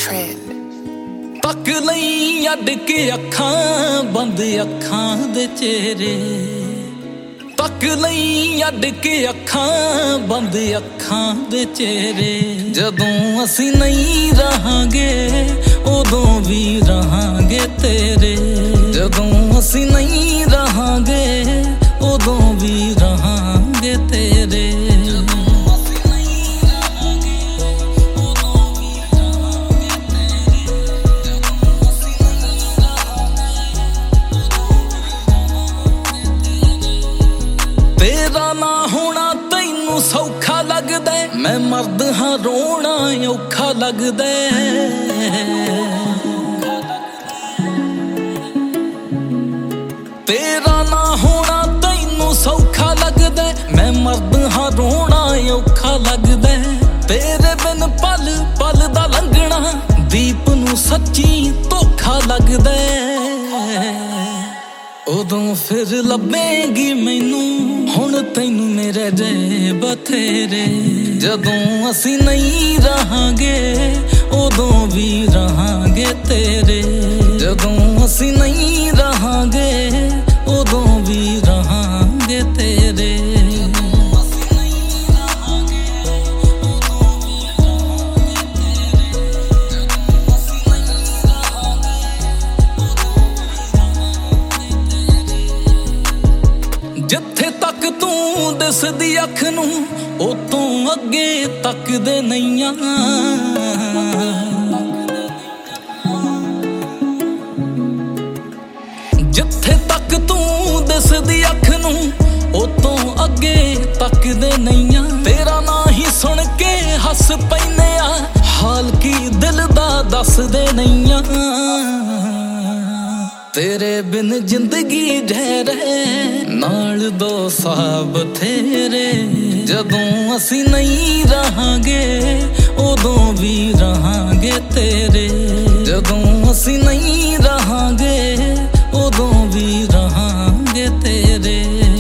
trend. ਤੱਕ ਲਈ ਅੱਡ ਕੇ ਅੱਖਾਂ ਬੰਦ ਅੱਖਾਂ ਦੇ ਚਿਹਰੇ, ਤੱਕ ਲਈ ਅੱਡ ਕੇ ਅੱਖਾਂ ਬੰਦ ਅੱਖਾਂ ਦੇ ਚਿਹਰੇ। ਜਦੋਂ ਅਸੀਂ ਨਹੀਂ ਰਹਾਂਗੇ ਉਦੋਂ ਵੀ ਰਹਾਂਗੇ ਤੇਰੇ, ਜਦੋਂ ਅਸੀਂ ਨਹੀਂ ਰਹਾਂਗੇ ਉਦੋਂ ਵੀ ਰਹਾਂਗੇ ਤੇਰੇ। ਤੇਰਾ ਨਾ ਹੋਣਾ ਤੈਨੂੰ ਸੌਖਾ ਲੱਗਦਾ, ਮੈਂ ਮਰਦ ਹਾਂ ਰੋਣਾ ਔਖਾ ਲੱਗਦਾ। ਤੇਰਾ ਨਾ ਹੋਣਾ ਤੈਨੂੰ ਸੌਖਾ ਲੱਗਦਾ, ਮੈਂ ਮਰਦ ਹਾਂ ਰੋਣਾ ਔਖਾ ਲੱਗਦਾ। ਤੇਰੇ ਬਿਨ ਪਲ ਪਲ ਦਾ ਲੰਘਣਾ ਦੀਪ ਨੂੰ ਸੱਚੀ ਧੋਖਾ ਲੱਗਦਾ। ਉਦੋਂ ਫਿਰ ਲੱਭੇਗੀ ਮੈਨੂੰ ਹੁਣ ਤੈਨੂੰ ਮੇਰੇ ਜੇ ਬਥੇਰੇ। ਜਦੋਂ ਅਸੀਂ ਨਹੀਂ ਰਹਾਂਗੇ ਉਦੋਂ ਵੀ ਰਹਾਂਗੇ ਤੇਰੇ, ਜਦੋਂ ਅਸੀਂ ਨਹੀਂ ਰਹਾਂਗੇ ਉਦੋਂ ਵੀ ਰਹਾਂਗੇ ਤੇਰੇ। ਜਿੱਥੇ ਤੱਕ ਤੂੰ ਦਿਸਦੀ ਅੱਖ ਨੂੰ ਉਤੋਂ ਅੱਗੇ ਤੱਕਦੇ ਨਹੀਂ ਆ। ਜਿੱਥੇ ਤੱਕ ਤੂੰ ਦਿਸਦੀ ਅੱਖ ਨੂੰ ਉਤੋਂ ਅੱਗੇ ਤੱਕਦੇ ਨਹੀਂ ਆ। ਤੇਰਾ ਨਾਂ ਹੀ ਸੁਣ ਕੇ ਹੱਸ ਪੈਨੇ ਆ, ਹਾਲ ਕੀ ਦਿਲ ਦਾ ਦੱਸਦੇ ਨਹੀਂ ਆ। ਤੇਰੇ ਬਿਨ ਜ਼ਿੰਦਗੀ ਜ਼ਹਿਰ ਹੈ ਨਾਲ ਦੋ ਸਾਹ ਬਥੇਰੇ। ਜਦੋਂ ਅਸੀਂ ਨਹੀਂ ਰਹਾਂਗੇ ਉਦੋਂ ਵੀ ਰਹਾਂਗੇ ਤੇਰੇ, ਜਦੋਂ ਅਸੀਂ ਨਹੀਂ ਰਹਾਂਗੇ ਉਦੋਂ ਵੀ ਰਹਾਂਗੇ ਤੇਰੇ।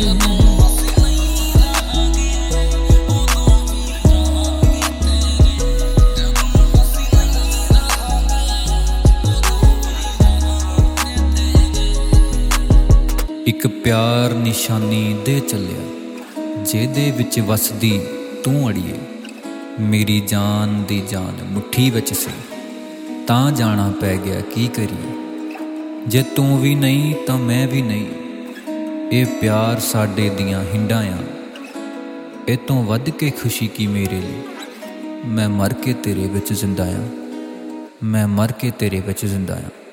ਇੱਕ ਪਿਆਰ ਨਿਸ਼ਾਨੀ ਦੇ ਚੱਲਿਆ, ਜਿਹਦੇ ਵਿੱਚ ਵਸਦੀ ਤੂੰ ਅੜੀਏ। ਮੇਰੀ ਜਾਨ ਦੀ ਜਾਨ ਮੁੱਠੀ ਵਿੱਚ ਸੀ, ਤਾਂ ਜਾਣਾ ਪੈ ਗਿਆ ਕੀ ਕਰੀਏ। ਜੇ ਤੂੰ ਵੀ ਨਹੀਂ ਤਾਂ ਮੈਂ ਵੀ ਨਹੀਂ, ਇਹ ਪਿਆਰ ਸਾਡੇ ਦੀਆਂ ਹਿੰਡਾਂ ਆ। ਇਹ ਤੋਂ ਵੱਧ ਕੇ ਖੁਸ਼ੀ ਕੀ ਮੇਰੇ ਲਈ, ਮੈਂ ਮਰ ਕੇ ਤੇਰੇ ਵਿੱਚ ਜ਼ਿੰਦਾ ਆ, ਮੈਂ ਮਰ ਕੇ ਤੇਰੇ ਵਿੱਚ ਜ਼ਿੰਦਾ ਆ।